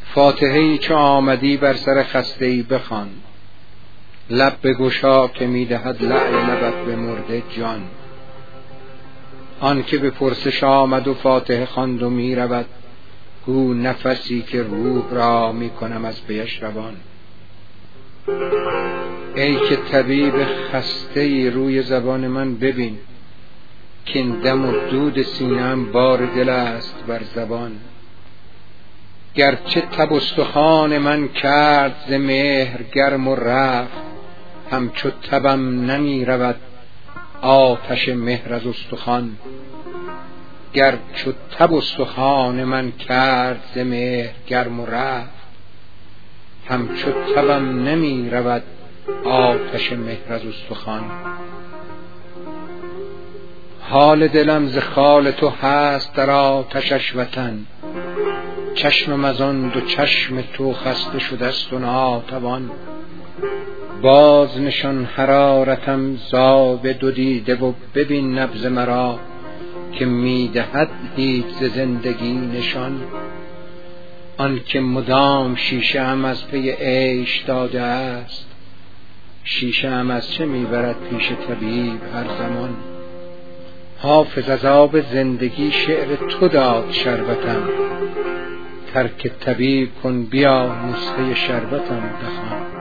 فاتحه‌ای چو آمدی بر سر خسته‌ای بخوان، لب بگشا که می‌دهد لعل لبت به مرده جان. آن که به پرسش آمد و فاتحه خواند و می‌رود، گو نفسی که روح را می‌کنم از پیش روان. ای که طبیب خسته‌ای روی زبان من ببین، که این دم و دود سینه‌ام بار دل است بر زبان. گرچه تب استخوان من کرد ز مهر گرم و رفت، همچو تبم نمی رود آتش مهر از استخوان. گرچه تب استخوان من کرد ز مهر گرم و رفت، همچو تبم نمی رود آتش مهر از استخوان. حال دلم ز خال تو هست در آتشش وطن، چشمم از آن دو چشم تو خسته شده است و ناتوان. باز نشان حرارتم ز آب دو دیده و ببین نبض مرا، که میدهد هیچ ز زندگی نشان. آن که مدام شیشه ام از پی عیش داده است، شیشه ام از چه میبرد پیش طبیب هر زمان. حافظ از آب زندگی شعر تو داد شربتم، ترک طبیب کن بیا نسخه شربتم بخوان.